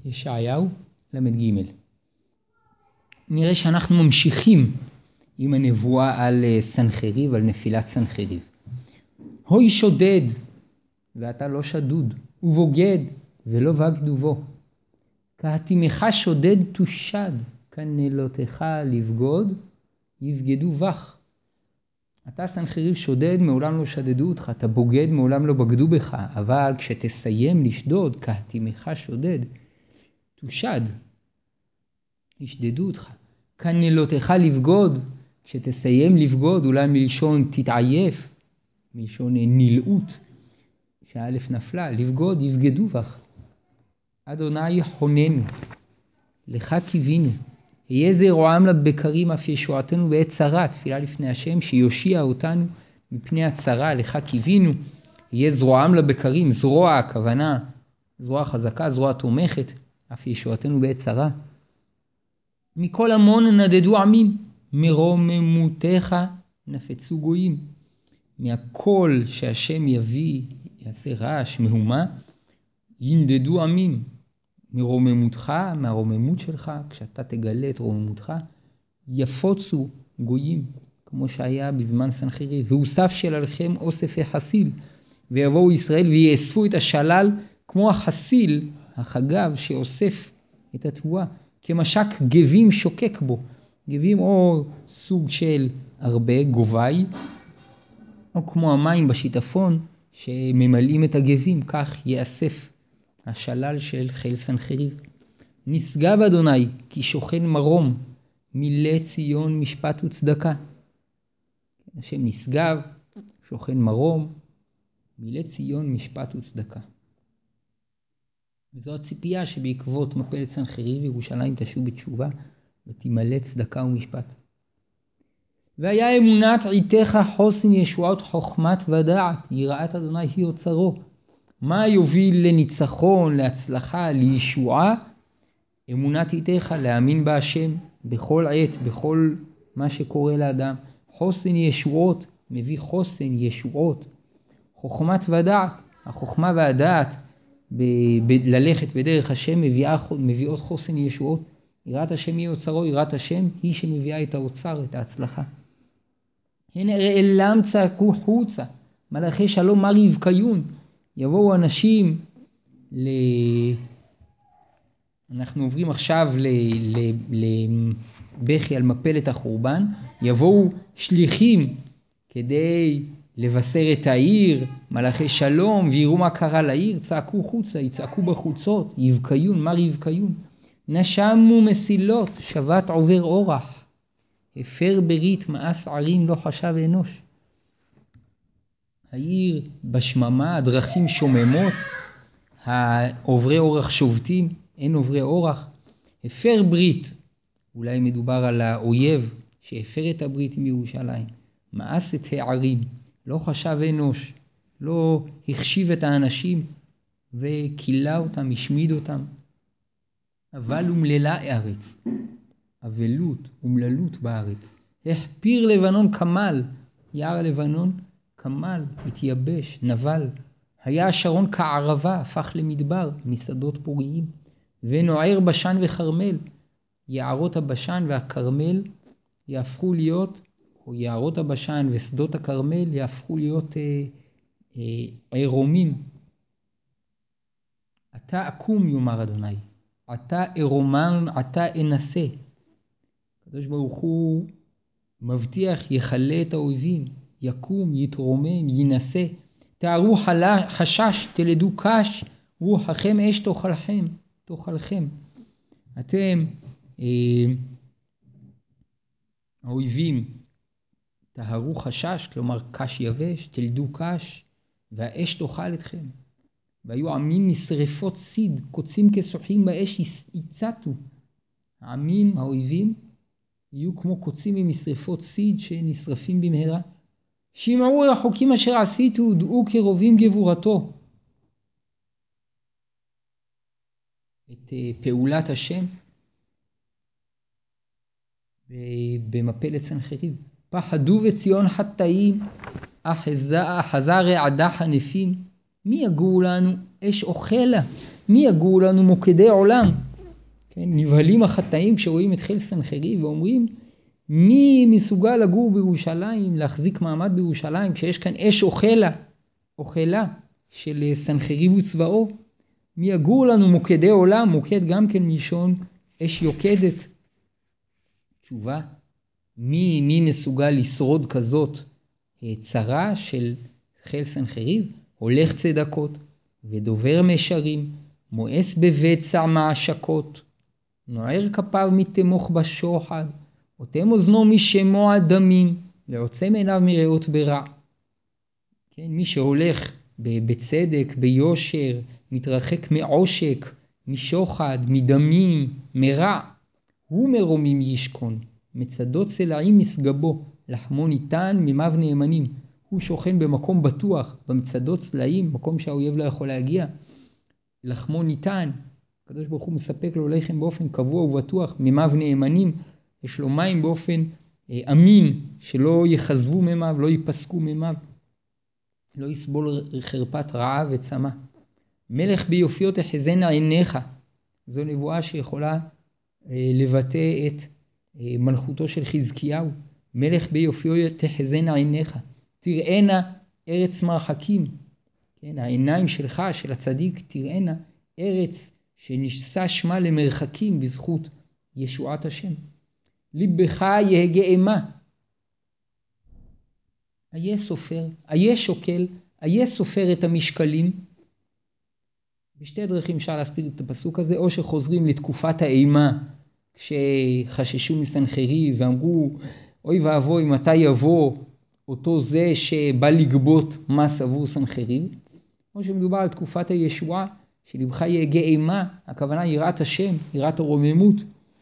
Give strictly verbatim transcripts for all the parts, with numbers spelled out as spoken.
ישעיהו למד ג'. נראה שאנחנו ממשיכים עם הנבואה על סנחריב, על נפילת סנחריב. הוי שודד ואתה לא שדוד, ובוגד ולא בגדובו. כהתימך שודד תושד, כנלותיך לבגוד יבגדו בך. אתה סנחריב שודד, מעולם לא שדדו אותך, אתה בוגד, מעולם לא בגדו בך, אבל כשתסיים לשדוד, כהתימך שודד, תושד, ישדדו אותך. כנלותיך לבגוד, כשתסיים לבגוד, אולי מלשון תתעייף, מלשון נלאות, שהאלף נפלה, לבגוד יבגדו בך. אדוני חוננו, לך קיווינו, יהיה זרועם לבקרים אף ישועתנו בעת צרה, תפילה לפני השם שיושיע אותנו מפני הצרה, לך קיווינו, יהיה זרועם לבקרים, זרוע הכוונה, זרוע חזקה, זרוע תומכת, אף ישועתנו בעת צרה. מכל המון נדדו עמים, מרוממותך נפצו גויים. מהכל שהשם יביא, יעשה רעש, מהומה, ינדדו עמים. מרוממותך, מהרוממות שלך, כשאתה תגלה את רוממותך, יפוצו גויים, כמו שהיה בזמן סנחריב. והוסף שללכם אוסף החסיל, ויבואו ישראל ויאספו את השלל, כמו החסיל, החגב, שאוסף את התבואה, כמשק גבים שוקק בו. גבים או סוג של הרבה, גובי, או כמו המים בשיטפון, שממלאים את הגבים, כך יאסף השלל של חיל סנחריב. נשגב אדוני כי שוכן מרום, מילא ציון משפט וצדקה. השם נשגב, שוכן מרום, מילא ציון משפט וצדקה. וזו הציפייה שבעקבות מפלת סנחריב ירושלים תשוב בתשובה ותמלא צדקה ומשפט. והיה אמונת עיתך חוסן ישועות חוכמת ודעת, יראת אדוני היא אוצרו. מה יוביל לניצחון, להצלחה, לישועה? אמונת עיתך, להאמין בהשם בכל עת, בכל מה שקורה לאדם. חוסן ישועות, מביא חוסן ישועות. חוכמת ודעת, החוכמה והדעת ב- ב- ללכת בדרך השם מביאה, מביאות חוסן ישועות. יראת השם היא אוצרו, יראת השם היא שמביאה את האוצר, את ההצלחה. הן רעלם צעקו חוצה, מלאכי שלום מר יבקיון. יבואו אנשים, ל... אנחנו עוברים עכשיו לבכי על מפלת החורבן, יבואו שליחים כדי לבשר את העיר, מלאכי שלום, ויראו מה קרה לעיר, צעקו חוצה, יצעקו בחוצות, יבקיון, מר יבקיון. נשמו מסילות, שבת עובר אורח, הפר ברית, מאס ערים לא חשב אנוש. העיר בשממה, הדרכים שוממות, העוברי אורח שובתים, אין עוברי אורח. הפר ברית, אולי מדובר על האויב שהפר את הברית עם ירושלים. מאס את הערים, לא חשב אנוש, לא החשיב את האנשים וקילה אותם, השמיד אותם. אבל אומללה הארץ, אבלות אומללות בארץ. החפיר לבנון כמל, יער לבנון כמל, התייבש, נבל. היה השרון כערבה, הפך למדבר, משדות פוריים. ונוער בשן וחרמל, יערות הבשן והכרמל יהפכו להיות, או יערות הבשן ושדות הכרמל יהפכו להיות אה, אה, עירומים. אתה אקום יאמר אדוני, אתה ארומם, אתה אנסה. הקדוש ברוך הוא מבטיח יחלה את האויבים, יקום, יתרומם, ינסה. תארו חשש, תלדו קש, רוחכם אש תאכלכם, תאכלכם. אתם, אה, האויבים, תארו חשש, כלומר קש יבש, תלדו קש, והאש תאכל אתכם. והיו עמים משרפות סיד, קוצים כסוחים באש יצאתו. העמים, האויבים, יהיו כמו קוצים ממשרפות סיד שנשרפים במהרה. שמעו החוקים אשר עשיתו, ודעו כרובים גבורתו. את פעולת השם במפלת סנחריב. פחדו וציון חטאים, אחזה רעדה חנפים. מי יגור לנו? אש אוכלה, מי יגור לנו מוקדי עולם? כן, נבהלים החטאים כשרואים את חיל סנחריב ואומרים, מי מסוגל לגור בירושלים, להחזיק מעמד בירושלים, כשיש כאן אש אוכלה, אוכלה של סנחריב וצבאו? מי יגור לנו מוקדי עולם? מוקד גם כן מלשון אש יוקדת. תשובה, מי, מי מסוגל לשרוד כזאת צרה של חיל סנחריב? הולך צדקות ודובר משרים, מואס בבצע מעשקות, נוער כפיו מתמוך בשוחד, אוטם אוזנו משמוע דמים, ועוצם עיניו מראות ברע. כן, מי שהולך בצדק, ביושר, מתרחק מעושק, משוחד, מדמים, מרע, הוא מרומים ישכון, מצדות צלעים מסגבו, לחמו ניתן מימיו נאמנים. הוא שוכן במקום בטוח, במצדות צלעים, מקום שהאויב לא יכול להגיע. לחמו ניתן, הקדוש ברוך הוא מספק לו לחם באופן קבוע ובטוח, מימיו נאמנים, יש לו מים באופן אה, אמין, שלא יחזבו מימיו, לא ייפסקו מימיו, לא יסבול חרפת רעב וצמא. מלך ביופיו תחזינה עיניך, זו נבואה שיכולה אה, לבטא את אה, מלכותו של חזקיהו. מלך ביופיו תחזינה עיניך, תראינה ארץ מרחקים. כן, העיניים שלך, של הצדיק, תראינה ארץ שנשא שמה למרחקים בזכות ישועת השם. ליבך יהגה אימה. היה סופר, היה שוקל, היה סופר את המשקלים. בשתי דרכים אפשר להסביר את הפסוק הזה, או שחוזרים לתקופת האימה, כשחששו מסנחריב ואמרו, אוי ואבוי, מתי יבוא אותו זה שבא לגבות מס עבור סנחריב, או שמדובר על תקופת הישועה, שלבך יהגה אימה, הכוונה יראת השם, יראת הרוממות.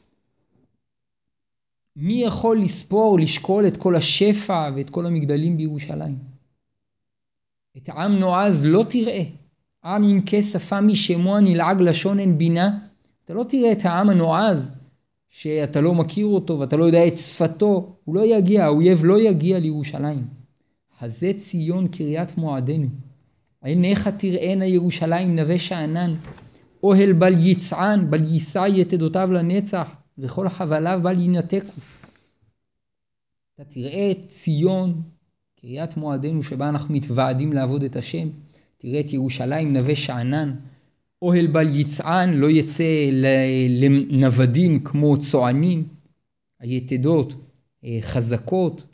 מי יכול לספור, לשקול את כל השפע ואת כל המגדלים בירושלים? את עם נועז לא תראה, עם עם כשפה משמוע נלעג לשון אין בינה. אתה לא תראה את העם הנועז, שאתה לא מכיר אותו ואתה לא יודע את שפתו, הוא לא יגיע, האויב לא יגיע לירושלים. הזה ציון קריית מועדנו, עיניך תראינה ירושלים נווה שאנן, אוהל בל יצען, בל יישא יתדותיו לנצח, וכל חבליו בל ינתקו. אתה תראה את ציון, קריית מועדנו שבה אנחנו מתוועדים לעבוד את השם, תראה את ירושלים נווה שאנן, אוהל בל יצען, לא יצא לנוודים כמו צוענים, היתדות חזקות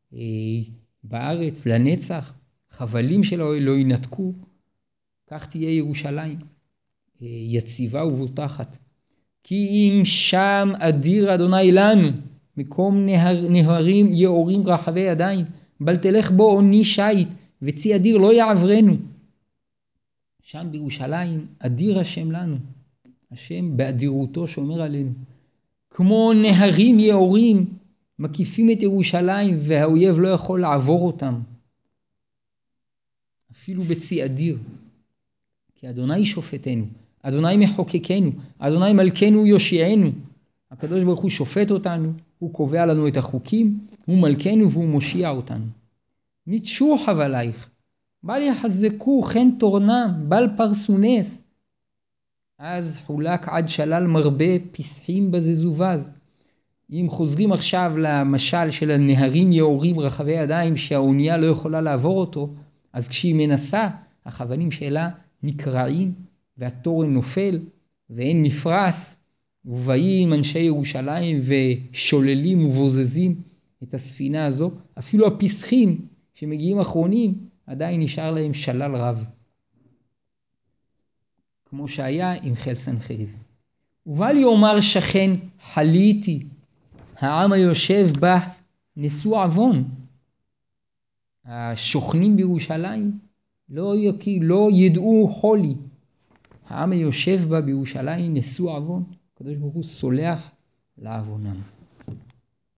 בארץ לנצח, חבלים של האוהל לא ינתקו. כך תהיה ירושלים, יציבה ובוטחת. כי אם שם אדיר אדוני לנו, מקום נהר, נהרים יאורים רחבי ידיים, בל תלך בו עוני שייט, וצי אדיר לא יעברנו. שם בירושלים אדיר השם לנו, השם באדירותו שומר עלינו. כמו נהרים יאורים מקיפים את ירושלים והאויב לא יכול לעבור אותם. אפילו בצי אדיר. כי אדוני שופטנו, אדוני מחוקקנו, אדוני מלכנו יושיענו. הקדוש ברוך הוא שופט אותנו, הוא קובע לנו את החוקים, הוא מלכנו והוא מושיע אותנו. נתשו חבלייך, בל יחזקו חן תורנם, בל פרסונס. אז חולק עד שלל מרבה פסחים בזזובז. אם חוזרים עכשיו למשל של הנהרים יאורים רחבי ידיים שהאונייה לא יכולה לעבור אותו, אז כשהיא מנסה, החבלים שלה נקרעים והתורן נופל ואין מפרס, ובאים אנשי ירושלים ושוללים ובוזזים את הספינה הזו. אפילו הפסחים שמגיעים אחרונים עדיין נשאר להם שלל רב, כמו שהיה עם חיל סנחריב. ובל יאמר שכן חליתי, העם היושב בה נשוא עוון. השוכנים בירושלים לא, יקי, לא ידעו חולי. העם היושב בה בירושלים נשוא עוון, הקדוש ברוך הוא סולח לעוונם.